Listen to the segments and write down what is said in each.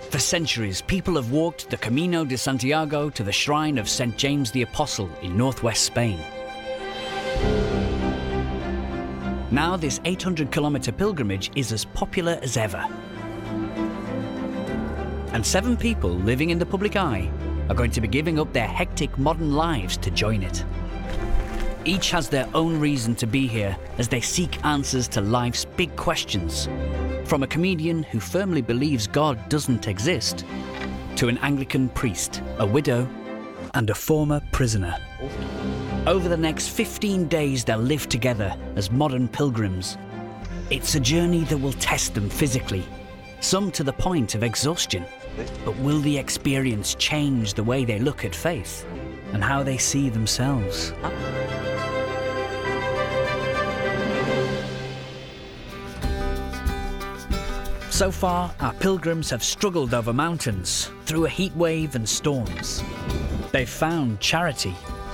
For centuries, people have walked the Camino de Santiago to the shrine of St. James the Apostle in northwest Spain. Now this 800-kilometre pilgrimage is as popular as ever. And 7 people living in the public eye are going to be giving up their hectic modern lives to join it. Each has their own reason to be here as they seek answers to life's big questions. From a comedian who firmly believes God doesn't exist, to an Anglican priest, a widow, and a former prisoner. Over the next 15 days they'll live together as modern pilgrims. It's a journey that will test them physically, some to the point of exhaustion. But will the experience change the way they look at faith and how they see themselves? So far, our pilgrims have struggled over mountains, through a heat wave and storms. They've found charity,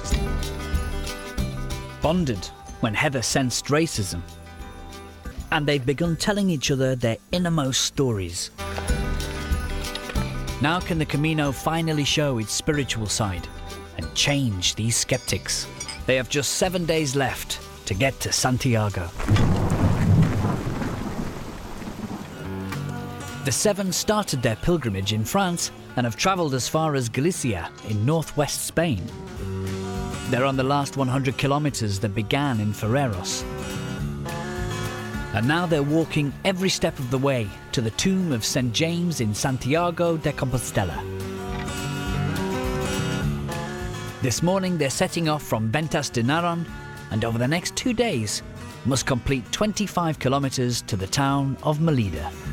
bonded when Heather sensed racism, and they've begun telling each other their innermost stories. Now can the Camino finally show its spiritual side and change these skeptics? They have just 7 days left to get to Santiago. The 7 started their pilgrimage in France and have travelled as far as Galicia in northwest Spain. They're on the last 100 kilometres that began in Ferreros. And now they're walking every step of the way to the tomb of St. James in Santiago de Compostela. This morning they're setting off from Ventas de Naron and over the next 2 days must complete 25 kilometres to the town of Melida.